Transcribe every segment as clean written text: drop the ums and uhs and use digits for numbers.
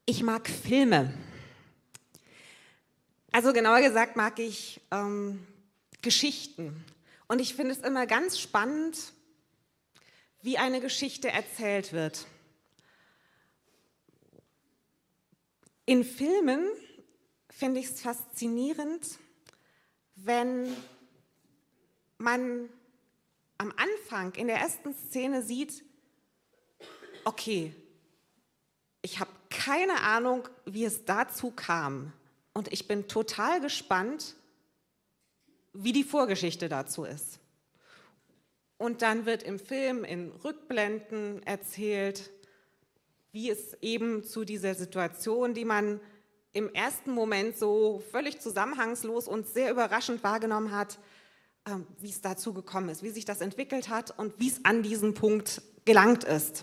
Ich mag Filme. Also genauer gesagt mag ich Geschichten. Und ich finde es immer ganz spannend, wie eine Geschichte erzählt wird. In Filmen finde ich es faszinierend, wenn man am Anfang in der ersten Szene sieht, okay, ich habe keine Ahnung, wie es dazu kam. Und ich bin total gespannt, wie die Vorgeschichte dazu ist. Und dann wird im Film in Rückblenden erzählt, wie es eben zu dieser Situation, die man im ersten Moment so völlig zusammenhangslos und sehr überraschend wahrgenommen hat, wie es dazu gekommen ist, wie sich das entwickelt hat und wie es an diesen Punkt gelangt ist.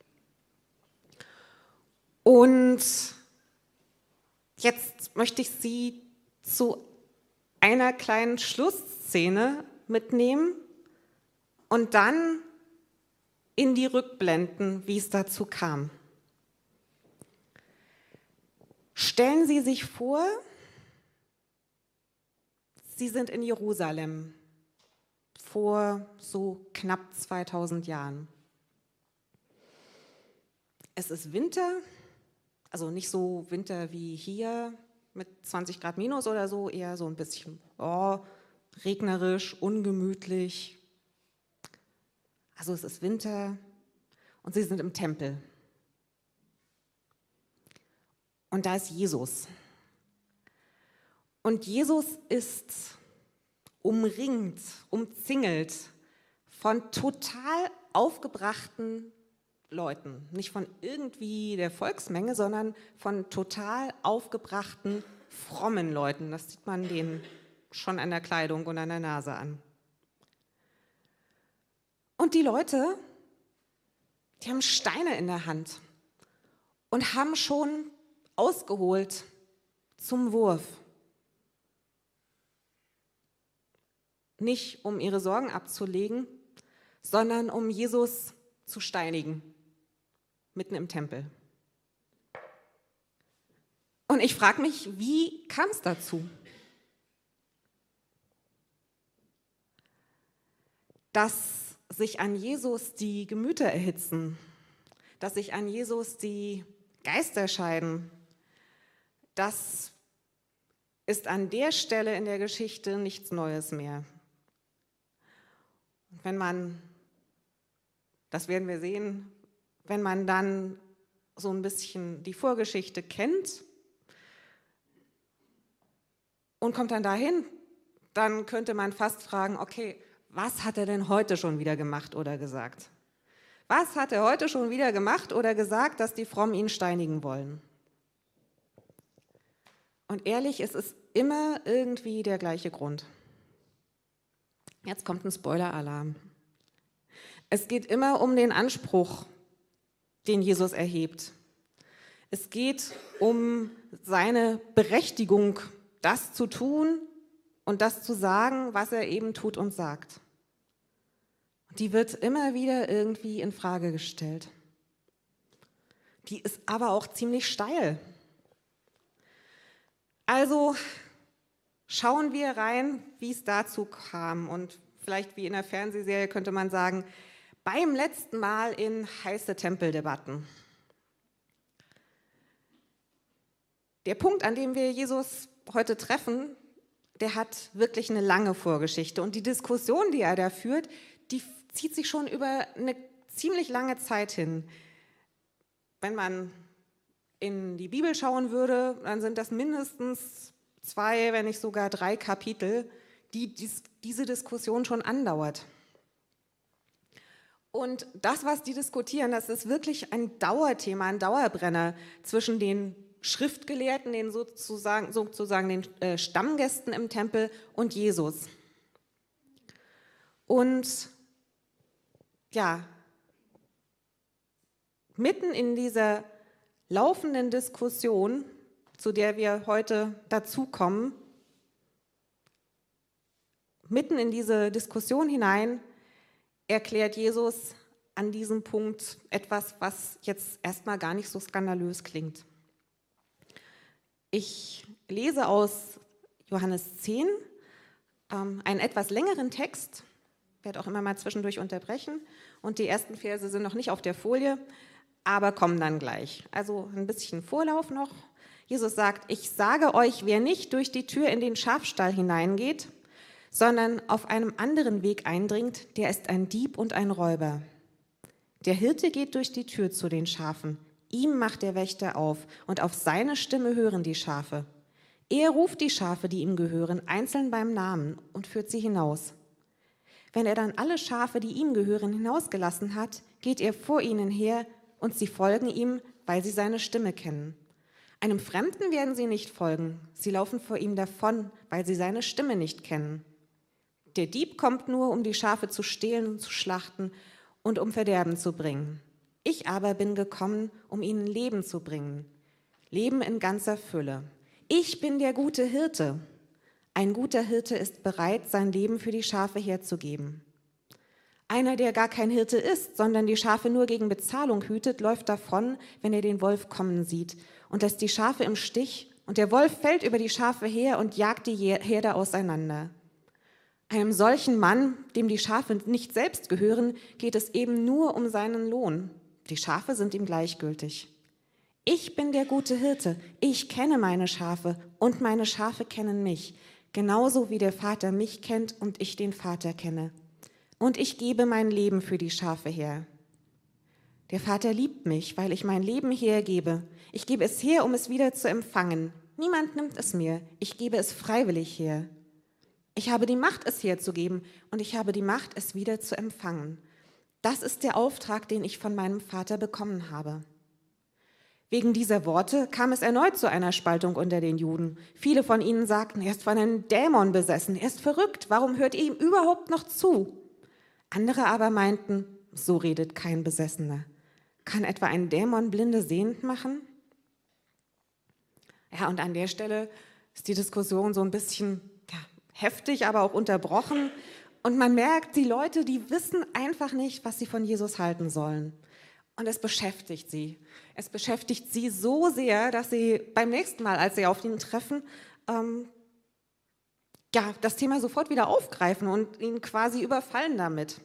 Und jetzt möchte ich Sie zu einer kleinen Schlussszene mitnehmen und dann in die Rückblenden, wie es dazu kam. Stellen Sie sich vor, Sie sind in Jerusalem vor so knapp 2000 Jahren. Es ist Winter, also nicht so Winter wie hier mit 20 Grad minus oder so, eher so ein bisschen regnerisch, ungemütlich. Also es ist Winter und Sie sind im Tempel. Und da ist Jesus. Und Jesus ist umringt, umzingelt von total aufgebrachten Leuten. Nicht von irgendwie der Volksmenge, sondern von total aufgebrachten, frommen Leuten. Das sieht man denen schon an der Kleidung und an der Nase an. Und die Leute, die haben Steine in der Hand und haben schon ausgeholt zum Wurf. Nicht um ihre Sorgen abzulegen, sondern um Jesus zu steinigen, mitten im Tempel. Und ich frage mich, wie kam es dazu? Dass sich an Jesus die Gemüter erhitzen, dass sich an Jesus die Geister scheiden, das ist an der Stelle in der Geschichte nichts Neues mehr. Und wenn man, das werden wir sehen, wenn man dann so ein bisschen die Vorgeschichte kennt und kommt dann dahin, dann könnte man fast fragen, okay, was hat er denn heute schon wieder gemacht oder gesagt? Was hat er heute schon wieder gemacht oder gesagt, dass die Frommen ihn steinigen wollen? Und ehrlich, es ist immer irgendwie der gleiche Grund. Jetzt kommt ein Spoiler-Alarm. Es geht immer um den Anspruch, den Jesus erhebt. Es geht um seine Berechtigung, das zu tun und das zu sagen, was er eben tut und sagt. Die wird immer wieder irgendwie in Frage gestellt. Die ist aber auch ziemlich steil. Also schauen wir rein, wie es dazu kam. Und vielleicht wie in der Fernsehserie könnte man sagen, beim letzten Mal in heiße Tempeldebatten. Der Punkt, an dem wir Jesus heute treffen, der hat wirklich eine lange Vorgeschichte. Und die Diskussion, die er da führt, die zieht sich schon über eine ziemlich lange Zeit hin. Wenn man in die Bibel schauen würde, dann sind das mindestens 2, wenn nicht sogar 3 Kapitel, die diese Diskussion schon andauert. Und das, was die diskutieren, das ist wirklich ein Dauerthema, ein Dauerbrenner zwischen den Schriftgelehrten, den sozusagen den Stammgästen im Tempel und Jesus. Und ja, mitten in dieser laufenden Diskussion, zu der wir heute dazukommen, mitten in diese Diskussion hinein erklärt Jesus an diesem Punkt etwas, was jetzt erstmal gar nicht so skandalös klingt. Ich lese aus Johannes 10 einen etwas längeren Text, werde auch immer mal zwischendurch unterbrechen und die ersten Verse sind noch nicht auf der Folie, aber kommen dann gleich. Also ein bisschen Vorlauf noch. Jesus sagt, ich sage euch, wer nicht durch die Tür in den Schafstall hineingeht, sondern auf einem anderen Weg eindringt, der ist ein Dieb und ein Räuber. Der Hirte geht durch die Tür zu den Schafen. Ihm macht der Wächter auf und auf seine Stimme hören die Schafe. Er ruft die Schafe, die ihm gehören, einzeln beim Namen und führt sie hinaus. Wenn er dann alle Schafe, die ihm gehören, hinausgelassen hat, geht er vor ihnen her und sie folgen ihm, weil sie seine Stimme kennen. Einem Fremden werden sie nicht folgen, sie laufen vor ihm davon, weil sie seine Stimme nicht kennen. Der Dieb kommt nur, um die Schafe zu stehlen und zu schlachten und um Verderben zu bringen. Ich aber bin gekommen, um ihnen Leben zu bringen, Leben in ganzer Fülle. Ich bin der gute Hirte. Ein guter Hirte ist bereit, sein Leben für die Schafe herzugeben. Einer, der gar kein Hirte ist, sondern die Schafe nur gegen Bezahlung hütet, läuft davon, wenn er den Wolf kommen sieht und lässt die Schafe im Stich. Und der Wolf fällt über die Schafe her und jagt die Herde auseinander. Einem solchen Mann, dem die Schafe nicht selbst gehören, geht es eben nur um seinen Lohn. Die Schafe sind ihm gleichgültig. Ich bin der gute Hirte, ich kenne meine Schafe und meine Schafe kennen mich, genauso wie der Vater mich kennt und ich den Vater kenne. Und ich gebe mein Leben für die Schafe her. Der Vater liebt mich, weil ich mein Leben hergebe. Ich gebe es her, um es wieder zu empfangen. Niemand nimmt es mir, ich gebe es freiwillig her. Ich habe die Macht, es herzugeben, und ich habe die Macht, es wieder zu empfangen. Das ist der Auftrag, den ich von meinem Vater bekommen habe. Wegen dieser Worte kam es erneut zu einer Spaltung unter den Juden. Viele von ihnen sagten, er ist von einem Dämon besessen, er ist verrückt, warum hört ihr ihm überhaupt noch zu? Andere aber meinten, so redet kein Besessener. Kann etwa ein Dämon Blinde sehend machen? Ja, und an der Stelle ist die Diskussion so ein bisschen heftig, aber auch unterbrochen. Und man merkt, die Leute, die wissen einfach nicht, was sie von Jesus halten sollen. Und es beschäftigt sie. Es beschäftigt sie so sehr, dass sie beim nächsten Mal, als sie auf ihn treffen, das Thema sofort wieder aufgreifen und ihn quasi überfallen damit.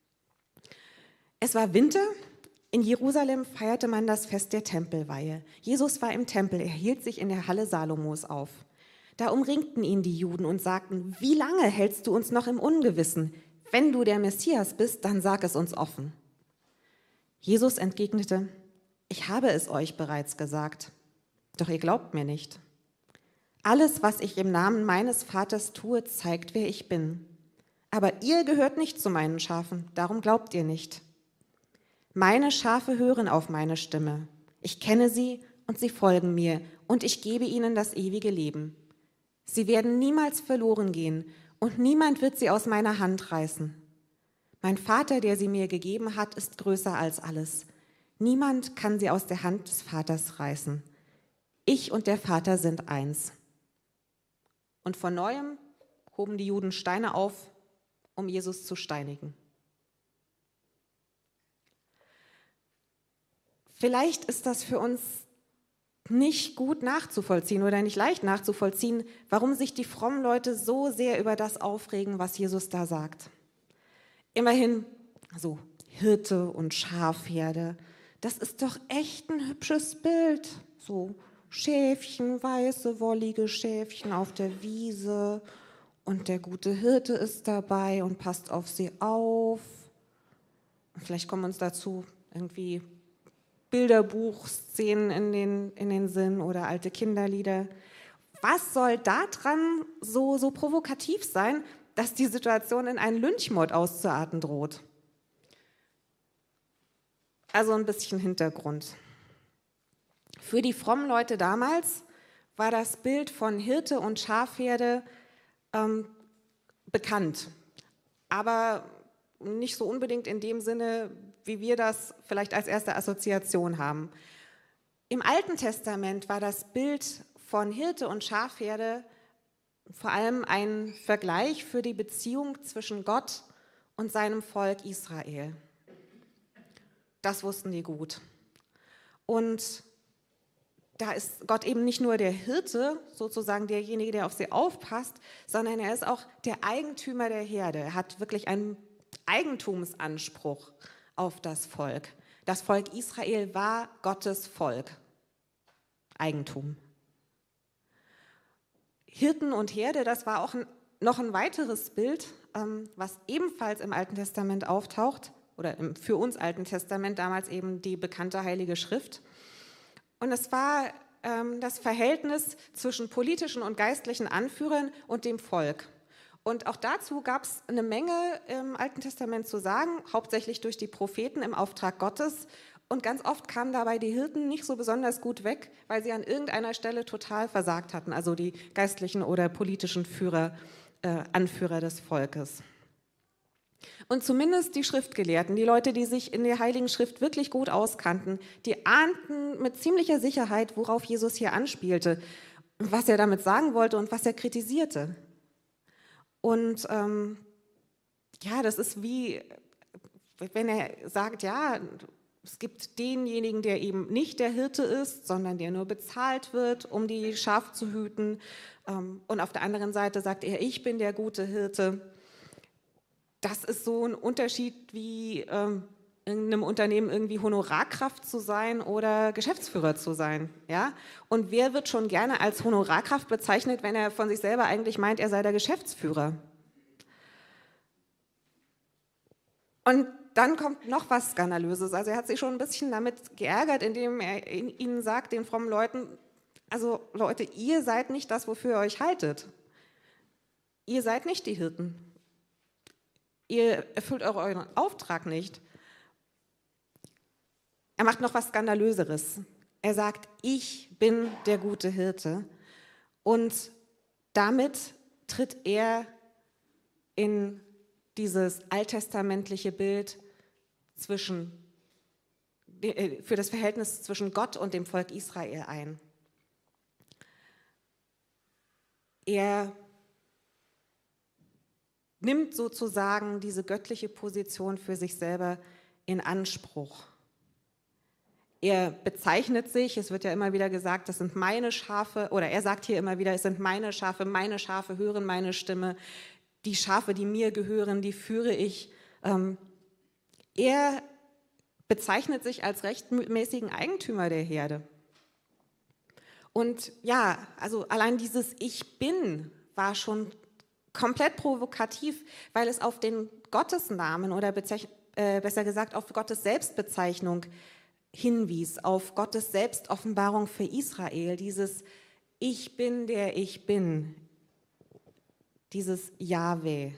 Es war Winter. In Jerusalem feierte man das Fest der Tempelweihe. Jesus war im Tempel, er hielt sich in der Halle Salomos auf. Da umringten ihn die Juden und sagten, wie lange hältst du uns noch im Ungewissen? Wenn du der Messias bist, dann sag es uns offen. Jesus entgegnete, ich habe es euch bereits gesagt, doch ihr glaubt mir nicht. Alles, was ich im Namen meines Vaters tue, zeigt, wer ich bin. Aber ihr gehört nicht zu meinen Schafen, darum glaubt ihr nicht. Meine Schafe hören auf meine Stimme. Ich kenne sie und sie folgen mir und ich gebe ihnen das ewige Leben. Sie werden niemals verloren gehen und niemand wird sie aus meiner Hand reißen. Mein Vater, der sie mir gegeben hat, ist größer als alles. Niemand kann sie aus der Hand des Vaters reißen. Ich und der Vater sind eins. Und von neuem hoben die Juden Steine auf, um Jesus zu steinigen. Vielleicht ist das für uns nicht gut nachzuvollziehen oder nicht leicht nachzuvollziehen, warum sich die frommen Leute so sehr über das aufregen, was Jesus da sagt. Immerhin, so Hirte und Schafherde, das ist doch echt ein hübsches Bild. So Schäfchen, weiße, wollige Schäfchen auf der Wiese und der gute Hirte ist dabei und passt auf sie auf. Und vielleicht kommen uns dazu irgendwie Bilderbuchszenen in den Sinn oder alte Kinderlieder. Was soll daran so provokativ sein, dass die Situation in einen Lynchmord auszuarten droht? Also ein bisschen Hintergrund. Für die frommen Leute damals war das Bild von Hirte und Schafherde bekannt, aber nicht so unbedingt in dem Sinne, wie wir das vielleicht als erste Assoziation haben. Im Alten Testament war das Bild von Hirte und Schafherde vor allem ein Vergleich für die Beziehung zwischen Gott und seinem Volk Israel. Das wussten die gut. Und da ist Gott eben nicht nur der Hirte, sozusagen derjenige, der auf sie aufpasst, sondern er ist auch der Eigentümer der Herde. Er hat wirklich einen Eigentumsanspruch auf das Volk. Das Volk Israel war Gottes Volk. Eigentum. Hirten und Herde, das war auch noch ein weiteres Bild, was ebenfalls im Alten Testament auftaucht, oder im für uns Alten Testament, damals eben die bekannte Heilige Schrift. Und es war das Verhältnis zwischen politischen und geistlichen Anführern und dem Volk. Und auch dazu gab es eine Menge im Alten Testament zu sagen, hauptsächlich durch die Propheten im Auftrag Gottes. Und ganz oft kamen dabei die Hirten nicht so besonders gut weg, weil sie an irgendeiner Stelle total versagt hatten, also die geistlichen oder politischen Anführer des Volkes. Und zumindest die Schriftgelehrten, die Leute, die sich in der Heiligen Schrift wirklich gut auskannten, die ahnten mit ziemlicher Sicherheit, worauf Jesus hier anspielte, was er damit sagen wollte und was er kritisierte. Und ja, das ist wie, wenn er sagt, ja, es gibt denjenigen, der eben nicht der Hirte ist, sondern der nur bezahlt wird, um die Schafe zu hüten. Und auf der anderen Seite sagt er, ich bin der gute Hirte. Das ist so ein Unterschied wie in einem Unternehmen irgendwie Honorarkraft zu sein oder Geschäftsführer zu sein. Ja? Und wer wird schon gerne als Honorarkraft bezeichnet, wenn er von sich selber eigentlich meint, er sei der Geschäftsführer? Und dann kommt noch was Skandalöses. Also er hat sich schon ein bisschen damit geärgert, indem er ihnen sagt, den frommen Leuten, also Leute, ihr seid nicht das, wofür ihr euch haltet. Ihr seid nicht die Hirten. Ihr erfüllt euren Auftrag nicht. Er macht noch was Skandalöseres. Er sagt, ich bin der gute Hirte. Und damit tritt er in dieses alttestamentliche Bild für das Verhältnis zwischen Gott und dem Volk Israel ein. Er nimmt sozusagen diese göttliche Position für sich selber in Anspruch. Er bezeichnet sich, es wird ja immer wieder gesagt, das sind meine Schafe, oder er sagt hier immer wieder, es sind meine Schafe hören meine Stimme, die Schafe, die mir gehören, die führe ich. Er bezeichnet sich als rechtmäßigen Eigentümer der Herde. Und ja, also allein dieses Ich bin war schon komplett provokativ, weil es auf den Gottesnamen oder besser gesagt auf Gottes Selbstbezeichnung hinwies, auf Gottes Selbstoffenbarung für Israel, dieses Ich bin der Ich bin, dieses Jahwe.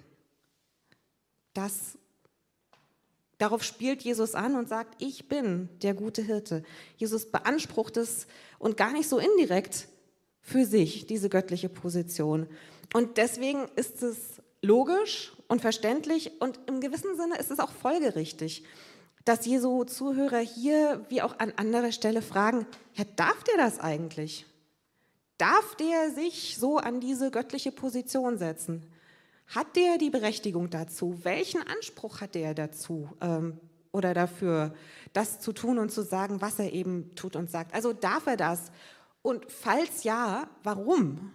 Darauf spielt Jesus an und sagt, ich bin der gute Hirte. Jesus beansprucht es und gar nicht so indirekt für sich, diese göttliche Position. Und deswegen ist es logisch und verständlich und im gewissen Sinne ist es auch folgerichtig, dass Jesu Zuhörer hier wie auch an anderer Stelle fragen, ja, darf der das eigentlich? Darf der sich so an diese göttliche Position setzen? Hat der die Berechtigung dazu? Welchen Anspruch hat der dazu oder dafür, das zu tun und zu sagen, was er eben tut und sagt? Also darf er das? Und falls ja, warum?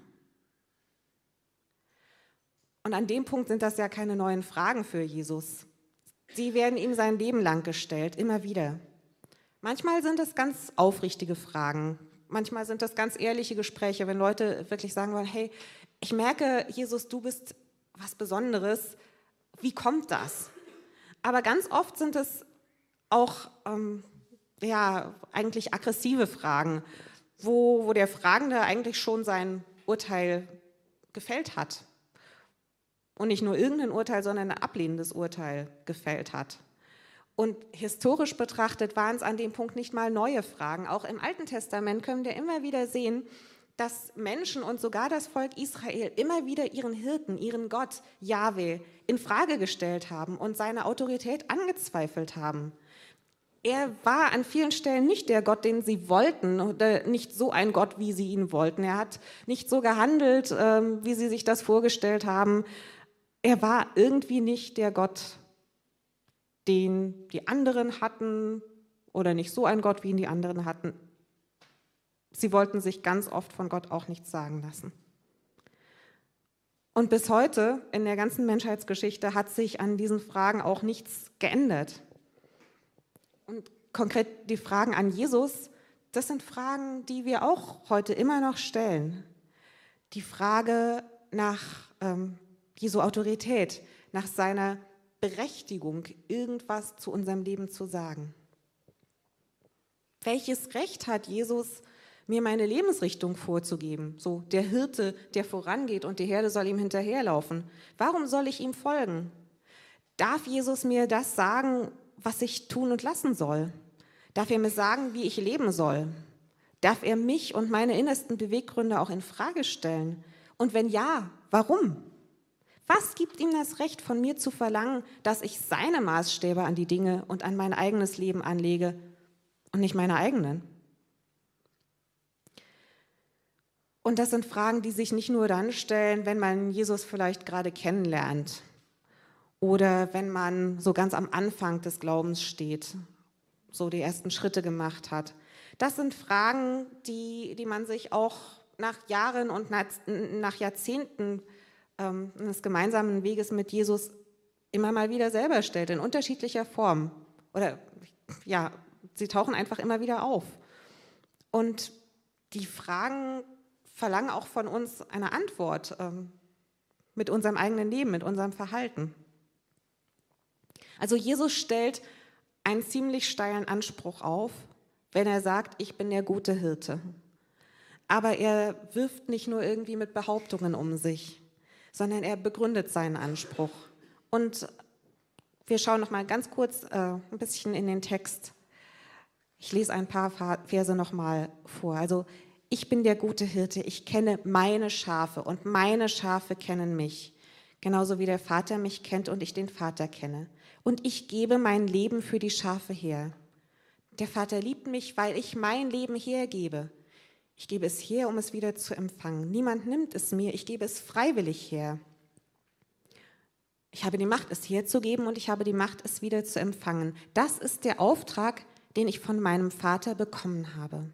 Und an dem Punkt sind das ja keine neuen Fragen für Jesus. Sie werden ihm sein Leben lang gestellt, immer wieder. Manchmal sind es ganz aufrichtige Fragen. Manchmal sind das ganz ehrliche Gespräche, wenn Leute wirklich sagen wollen, hey, ich merke, Jesus, du bist was Besonderes. Wie kommt das? Aber ganz oft sind es auch eigentlich aggressive Fragen, wo der Fragende eigentlich schon sein Urteil gefällt hat. Und nicht nur irgendein Urteil, sondern ein ablehnendes Urteil gefällt hat. Und historisch betrachtet waren es an dem Punkt nicht mal neue Fragen. Auch im Alten Testament können wir immer wieder sehen, dass Menschen und sogar das Volk Israel immer wieder ihren Hirten, ihren Gott, Jahwe, in Frage gestellt haben und seine Autorität angezweifelt haben. Er war an vielen Stellen nicht der Gott, den sie wollten, oder nicht so ein Gott, wie sie ihn wollten. Er hat nicht so gehandelt, wie sie sich das vorgestellt haben. Er war irgendwie nicht der Gott, den die anderen hatten, oder nicht so ein Gott, wie ihn die anderen hatten. Sie wollten sich ganz oft von Gott auch nichts sagen lassen. Und bis heute in der ganzen Menschheitsgeschichte hat sich an diesen Fragen auch nichts geändert. Und konkret die Fragen an Jesus, das sind Fragen, die wir auch heute immer noch stellen. Die Frage nach Jesu Autorität, nach seiner Berechtigung, irgendwas zu unserem Leben zu sagen. Welches Recht hat Jesus, mir meine Lebensrichtung vorzugeben? So der Hirte, der vorangeht und die Herde soll ihm hinterherlaufen. Warum soll ich ihm folgen? Darf Jesus mir das sagen, was ich tun und lassen soll? Darf er mir sagen, wie ich leben soll? Darf er mich und meine innersten Beweggründe auch in Frage stellen? Und wenn ja, warum? Was gibt ihm das Recht, von mir zu verlangen, dass ich seine Maßstäbe an die Dinge und an mein eigenes Leben anlege und nicht meine eigenen? Und das sind Fragen, die sich nicht nur dann stellen, wenn man Jesus vielleicht gerade kennenlernt oder wenn man so ganz am Anfang des Glaubens steht, so die ersten Schritte gemacht hat. Das sind Fragen, die man sich auch nach Jahren und nach Jahrzehnten des gemeinsamen Weges mit Jesus immer mal wieder selber stellt, in unterschiedlicher Form. Oder ja, sie tauchen einfach immer wieder auf. Und die Fragen verlangen auch von uns eine Antwort mit unserem eigenen Leben, mit unserem Verhalten. Also Jesus stellt einen ziemlich steilen Anspruch auf, wenn er sagt, ich bin der gute Hirte. Aber er wirft nicht nur irgendwie mit Behauptungen um sich, sondern er begründet seinen Anspruch. Und wir schauen noch mal ganz kurz ein bisschen in den Text. Ich lese ein paar Verse noch mal vor. Also, ich bin der gute Hirte, ich kenne meine Schafe und meine Schafe kennen mich, genauso wie der Vater mich kennt und ich den Vater kenne. Und ich gebe mein Leben für die Schafe her. Der Vater liebt mich, weil ich mein Leben hergebe. Ich gebe es her, um es wieder zu empfangen. Niemand nimmt es mir, ich gebe es freiwillig her. Ich habe die Macht, es herzugeben und ich habe die Macht, es wieder zu empfangen. Das ist der Auftrag, den ich von meinem Vater bekommen habe.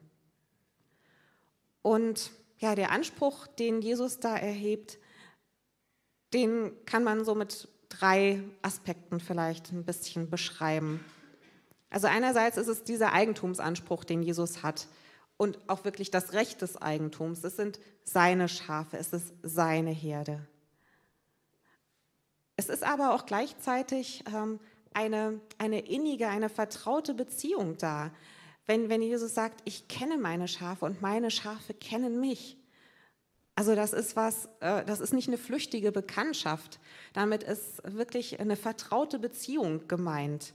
Und ja, der Anspruch, den Jesus da erhebt, den kann man so mit 3 Aspekten vielleicht ein bisschen beschreiben. Also einerseits ist es dieser Eigentumsanspruch, den Jesus hat und auch wirklich das Recht des Eigentums. Es sind seine Schafe, es ist seine Herde. Es ist aber auch gleichzeitig eine innige, eine vertraute Beziehung da. Wenn Jesus sagt, ich kenne meine Schafe und meine Schafe kennen mich. Also das ist nicht eine flüchtige Bekanntschaft. Damit ist wirklich eine vertraute Beziehung gemeint.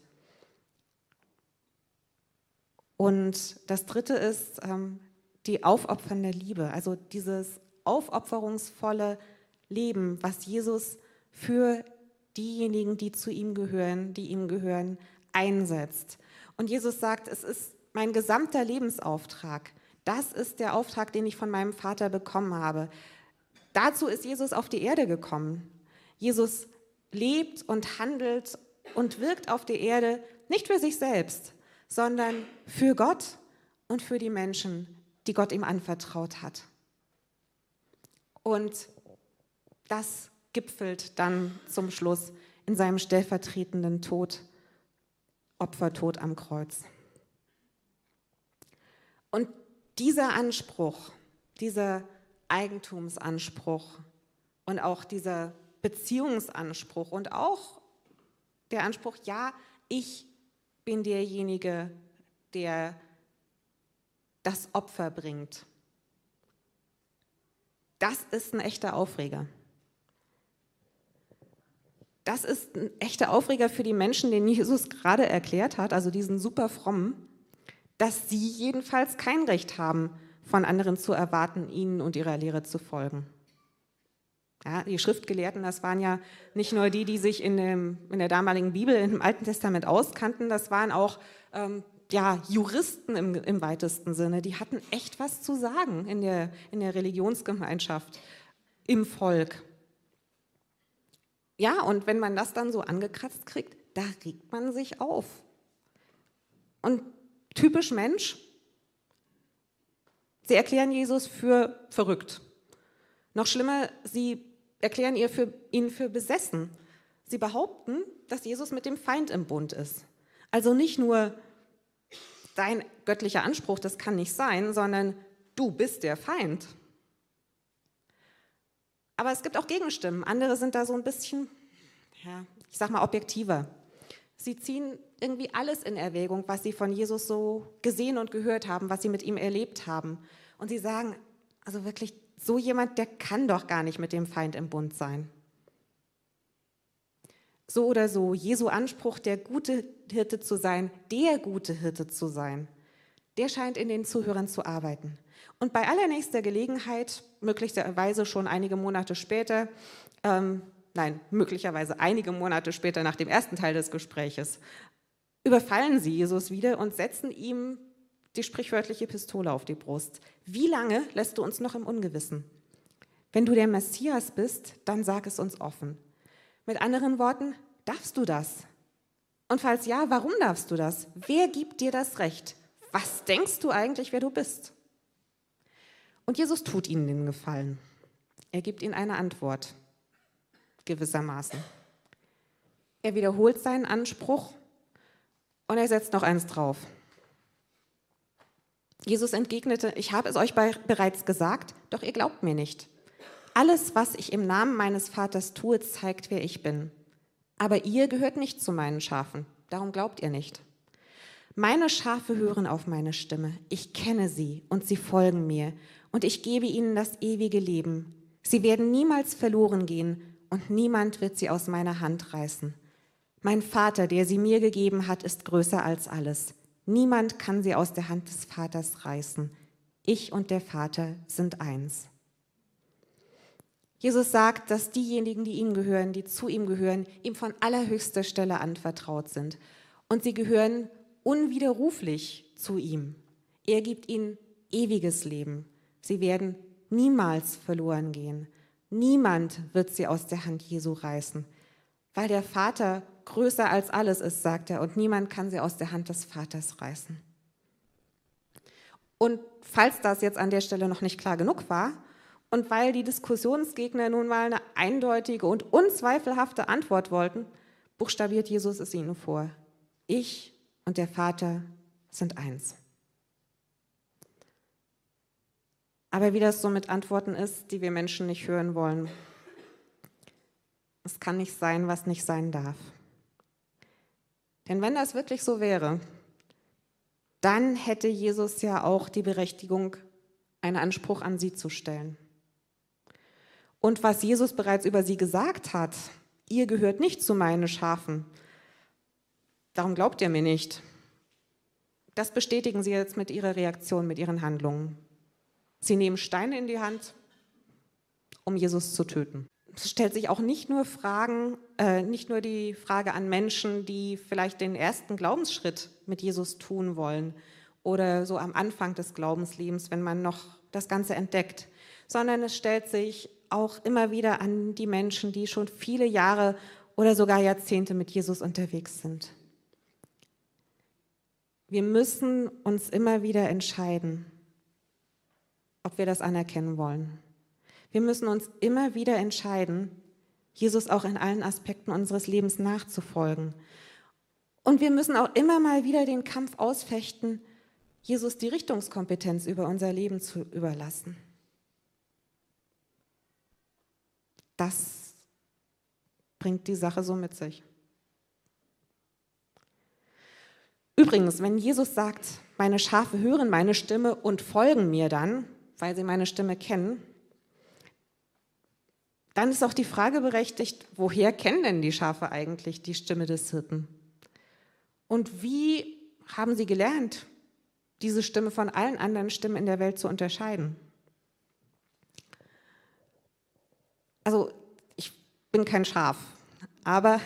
Und das Dritte ist die aufopfernde Liebe, also dieses aufopferungsvolle Leben, was Jesus für diejenigen, die zu ihm gehören, einsetzt. Und Jesus sagt, es ist mein gesamter Lebensauftrag. Das ist der Auftrag, den ich von meinem Vater bekommen habe. Dazu ist Jesus auf die Erde gekommen. Jesus lebt und handelt und wirkt auf der Erde nicht für sich selbst, sondern für Gott und für die Menschen, die Gott ihm anvertraut hat. Und das gipfelt dann zum Schluss in seinem stellvertretenden Tod, Opfertod am Kreuz. Und dieser Anspruch, dieser Eigentumsanspruch und auch dieser Beziehungsanspruch und auch der Anspruch, ja, ich bin derjenige, der das Opfer bringt. Das ist ein echter Aufreger. Das ist ein echter Aufreger für die Menschen, den Jesus gerade erklärt hat, also diesen super frommen, dass sie jedenfalls kein Recht haben, von anderen zu erwarten, ihnen und ihrer Lehre zu folgen. Ja, die Schriftgelehrten, das waren ja nicht nur die sich in der damaligen Bibel, im Alten Testament auskannten, das waren auch Juristen im weitesten Sinne. Die hatten echt was zu sagen in der Religionsgemeinschaft, im Volk. Ja, und wenn man das dann so angekratzt kriegt, da regt man sich auf. Und typisch Mensch, Sie erklären Jesus für verrückt. Noch schlimmer, sie erklären ihn für besessen. Sie behaupten, dass Jesus mit dem Feind im Bund ist. Also nicht nur dein göttlicher Anspruch, das kann nicht sein, sondern du bist der Feind. Aber es gibt auch Gegenstimmen. Andere sind da so ein bisschen, ich sag mal, objektiver. Sie ziehen irgendwie alles in Erwägung, was sie von Jesus so gesehen und gehört haben, was sie mit ihm erlebt haben. Und sie sagen, also wirklich, so jemand, der kann doch gar nicht mit dem Feind im Bund sein. So oder so, Jesu Anspruch, der gute Hirte zu sein, der gute Hirte zu sein, der scheint in den Zuhörern zu arbeiten. Und bei allernächster Gelegenheit, möglicherweise schon einige Monate später, möglicherweise einige Monate später nach dem ersten Teil des Gespräches, überfallen sie Jesus wieder und setzen ihm die sprichwörtliche Pistole auf die Brust. Wie lange lässt du uns noch im Ungewissen? Wenn du der Messias bist, dann sag es uns offen. Mit anderen Worten, darfst du das? Und falls ja, warum darfst du das? Wer gibt dir das Recht? Was denkst du eigentlich, wer du bist? Und Jesus tut ihnen den Gefallen. Er gibt ihnen eine Antwort, gewissermaßen. Er wiederholt seinen Anspruch und er setzt noch eins drauf. Jesus entgegnete, ich habe es euch bereits gesagt, doch ihr glaubt mir nicht. Alles, was ich im Namen meines Vaters tue, zeigt, wer ich bin. Aber ihr gehört nicht zu meinen Schafen, darum glaubt ihr nicht. Meine Schafe hören auf meine Stimme, ich kenne sie und sie folgen mir und ich gebe ihnen das ewige Leben. Sie werden niemals verloren gehen und niemand wird sie aus meiner Hand reißen. Mein Vater, der sie mir gegeben hat, ist größer als alles. Niemand kann sie aus der Hand des Vaters reißen. Ich und der Vater sind eins. Jesus sagt, dass diejenigen, die ihm gehören, die zu ihm gehören, ihm von allerhöchster Stelle anvertraut sind. Und sie gehören unwiderruflich zu ihm. Er gibt ihnen ewiges Leben. Sie werden niemals verloren gehen. Niemand wird sie aus der Hand Jesu reißen, weil der Vater größer als alles ist, sagt er, und niemand kann sie aus der Hand des Vaters reißen. Und falls das jetzt an der Stelle noch nicht klar genug war und weil die Diskussionsgegner nun mal eine eindeutige und unzweifelhafte Antwort wollten, buchstabiert Jesus es ihnen vor. Ich und der Vater sind eins. Aber wie das so mit Antworten ist, die wir Menschen nicht hören wollen, es kann nicht sein, was nicht sein darf. Denn wenn das wirklich so wäre, dann hätte Jesus ja auch die Berechtigung, einen Anspruch an sie zu stellen. Und was Jesus bereits über sie gesagt hat, ihr gehört nicht zu meinen Schafen, darum glaubt ihr mir nicht. Das bestätigen sie jetzt mit ihrer Reaktion, mit ihren Handlungen. Sie nehmen Steine in die Hand, um Jesus zu töten. Es stellt sich auch nicht nur die Frage an Menschen, die vielleicht den ersten Glaubensschritt mit Jesus tun wollen oder so am Anfang des Glaubenslebens, wenn man noch das Ganze entdeckt, sondern es stellt sich auch immer wieder an die Menschen, die schon viele Jahre oder sogar Jahrzehnte mit Jesus unterwegs sind. Wir müssen uns immer wieder entscheiden, ob wir das anerkennen wollen. Wir müssen uns immer wieder entscheiden, Jesus auch in allen Aspekten unseres Lebens nachzufolgen. Und wir müssen auch immer mal wieder den Kampf ausfechten, Jesus die Richtungskompetenz über unser Leben zu überlassen. Das bringt die Sache so mit sich. Übrigens, wenn Jesus sagt, meine Schafe hören meine Stimme und folgen mir dann, weil sie meine Stimme kennen, dann ist auch die Frage berechtigt, woher kennen denn die Schafe eigentlich die Stimme des Hirten? Und wie haben sie gelernt, diese Stimme von allen anderen Stimmen in der Welt zu unterscheiden? Also ich bin kein Schaf, aber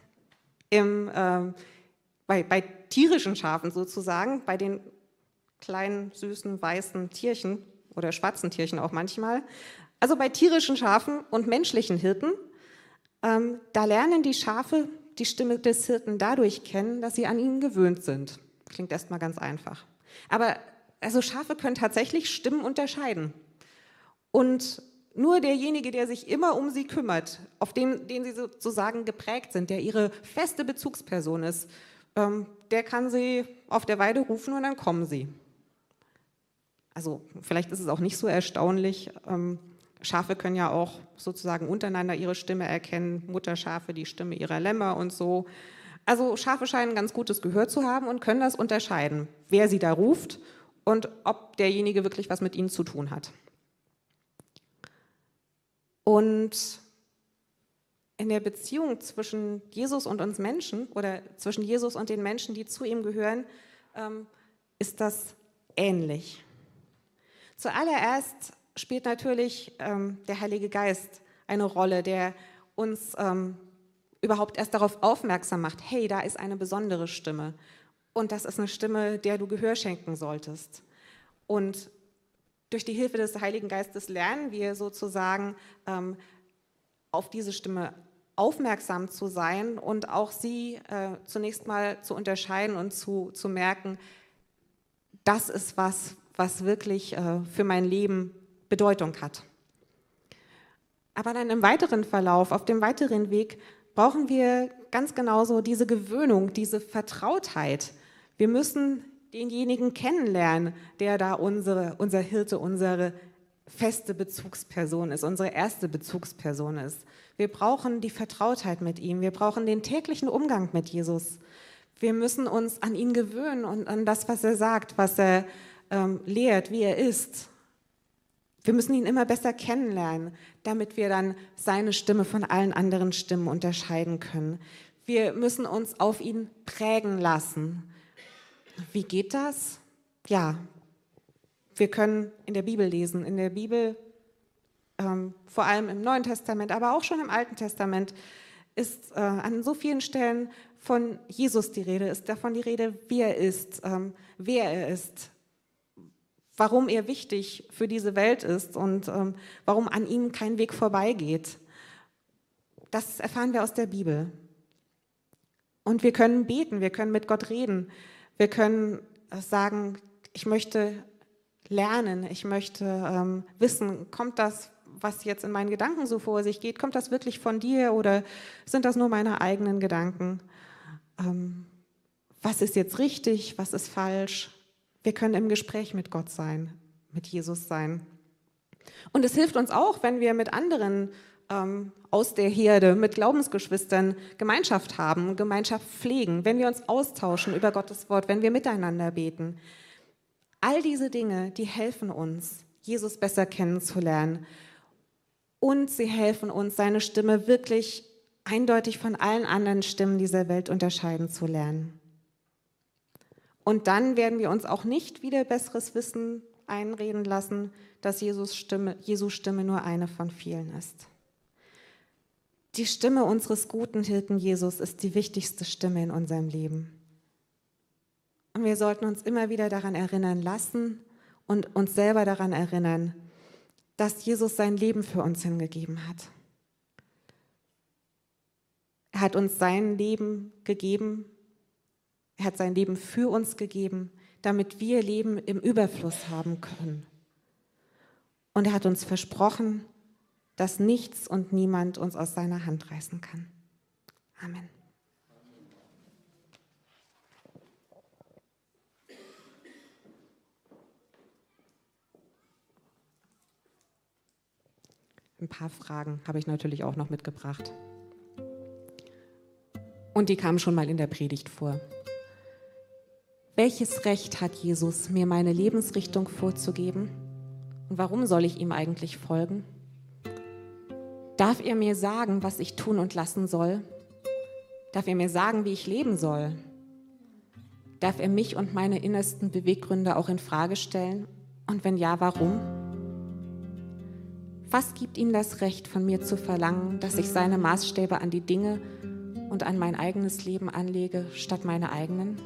bei tierischen Schafen sozusagen, bei den kleinen, süßen, weißen Tierchen oder schwarzen Tierchen auch manchmal, also bei tierischen Schafen und menschlichen Hirten, da lernen die Schafe die Stimme des Hirten dadurch kennen, dass sie an ihn gewöhnt sind. Klingt erstmal ganz einfach. Aber Also Schafe können tatsächlich Stimmen unterscheiden. Und nur derjenige, der sich immer um sie kümmert, auf den sie sozusagen geprägt sind, der ihre feste Bezugsperson ist, der kann sie auf der Weide rufen und dann kommen sie. Also vielleicht ist es auch nicht so erstaunlich. Schafe können ja auch sozusagen untereinander ihre Stimme erkennen, Mutterschafe die Stimme ihrer Lämmer und so. Also Schafe scheinen ganz gutes Gehör zu haben und können das unterscheiden, wer sie da ruft und ob derjenige wirklich was mit ihnen zu tun hat. Und in der Beziehung zwischen Jesus und uns Menschen oder zwischen Jesus und den Menschen, die zu ihm gehören, ist das ähnlich. Zuallererst spielt natürlich der Heilige Geist eine Rolle, der uns überhaupt erst darauf aufmerksam macht, hey, da ist eine besondere Stimme und das ist eine Stimme, der du Gehör schenken solltest. Und durch die Hilfe des Heiligen Geistes lernen wir sozusagen auf diese Stimme aufmerksam zu sein und auch sie zunächst mal zu unterscheiden und zu merken, das ist was wirklich für mein Leben Bedeutung hat. Aber dann im weiteren Verlauf, auf dem weiteren Weg, brauchen wir ganz genauso diese Gewöhnung, diese Vertrautheit. Wir müssen denjenigen kennenlernen, der da unser Hirte, unsere feste Bezugsperson ist, unsere erste Bezugsperson ist. Wir brauchen die Vertrautheit mit ihm, wir brauchen den täglichen Umgang mit Jesus. Wir müssen uns an ihn gewöhnen und an das, was er sagt, was er lehrt, wie er ist. Wir müssen ihn immer besser kennenlernen, damit wir dann seine Stimme von allen anderen Stimmen unterscheiden können. Wir müssen uns auf ihn prägen lassen. Wie geht das? Ja, wir können in der Bibel lesen. In der Bibel, vor allem im Neuen Testament, aber auch schon im Alten Testament, ist an so vielen Stellen von Jesus die Rede, ist davon die Rede, wie er ist, wer er ist, warum er wichtig für diese Welt ist und warum an ihm kein Weg vorbeigeht. Das erfahren wir aus der Bibel. Und wir können beten, wir können mit Gott reden, wir können sagen, ich möchte lernen, ich möchte wissen, kommt das, was jetzt in meinen Gedanken so vor sich geht, kommt das wirklich von dir oder sind das nur meine eigenen Gedanken? Was ist jetzt richtig, was ist falsch? Wir können im Gespräch mit Gott sein, mit Jesus sein. Und es hilft uns auch, wenn wir mit anderen aus der Herde, mit Glaubensgeschwistern Gemeinschaft haben, Gemeinschaft pflegen, wenn wir uns austauschen über Gottes Wort, wenn wir miteinander beten. All diese Dinge, die helfen uns, Jesus besser kennenzulernen. Und sie helfen uns, seine Stimme wirklich eindeutig von allen anderen Stimmen dieser Welt unterscheiden zu lernen. Und dann werden wir uns auch nicht wieder besseres Wissen einreden lassen, dass Jesu Stimme nur eine von vielen ist. Die Stimme unseres guten Hirten Jesus ist die wichtigste Stimme in unserem Leben. Und wir sollten uns immer wieder daran erinnern lassen und uns selber daran erinnern, dass Jesus sein Leben für uns hingegeben hat. Er hat uns sein Leben gegeben. Er hat sein Leben für uns gegeben, damit wir Leben im Überfluss haben können. Und er hat uns versprochen, dass nichts und niemand uns aus seiner Hand reißen kann. Amen. Ein paar Fragen habe ich natürlich auch noch mitgebracht. Und die kamen schon mal in der Predigt vor. Welches Recht hat Jesus, mir meine Lebensrichtung vorzugeben? Und warum soll ich ihm eigentlich folgen? Darf er mir sagen, was ich tun und lassen soll? Darf er mir sagen, wie ich leben soll? Darf er mich und meine innersten Beweggründe auch in Frage stellen? Und wenn ja, warum? Was gibt ihm das Recht, von mir zu verlangen, dass ich seine Maßstäbe an die Dinge und an mein eigenes Leben anlege, statt meine eigenen?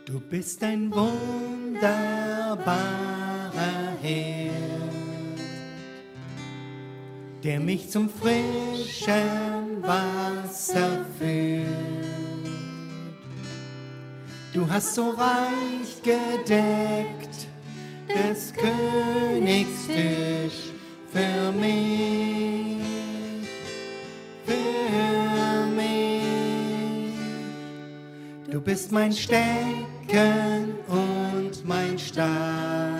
Du bist ein wunderbarer Herr, der mich zum frischen Wasser führt. Du hast so reich gedeckt des Königs Tisch für mich, für mich. Du bist mein Stecken und mein Stab.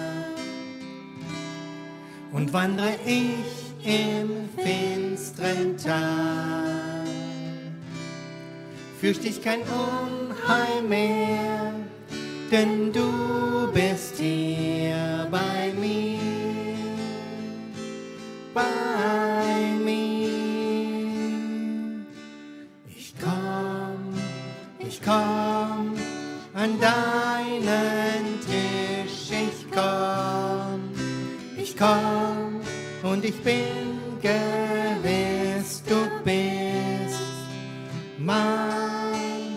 Und wandre ich im finsteren Tal, fürcht ich kein Unheil mehr, denn du bist hier bei mir, bei mir. Ich komm an deinen Tisch, ich komm und ich bin gewiss, du bist mein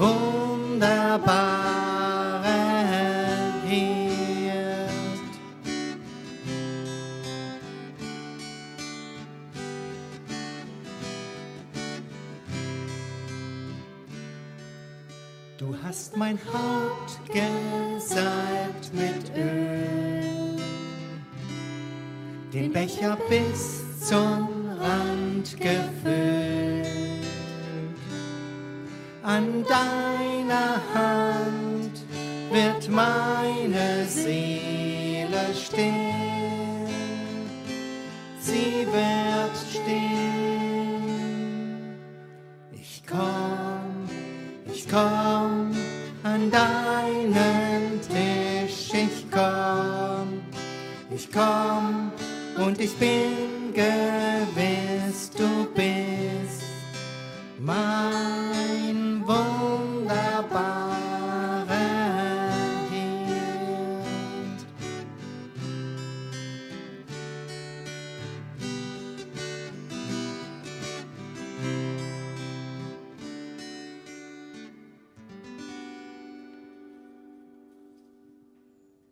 wunderbarer Hirt. Du hast mein Haupt gesalbt mit Öl, den Becher bis zum Rand gefüllt. An deiner Hand wird meine Seele still, sie wird still. Ich komm an deinen Tisch, ich komm und ich bin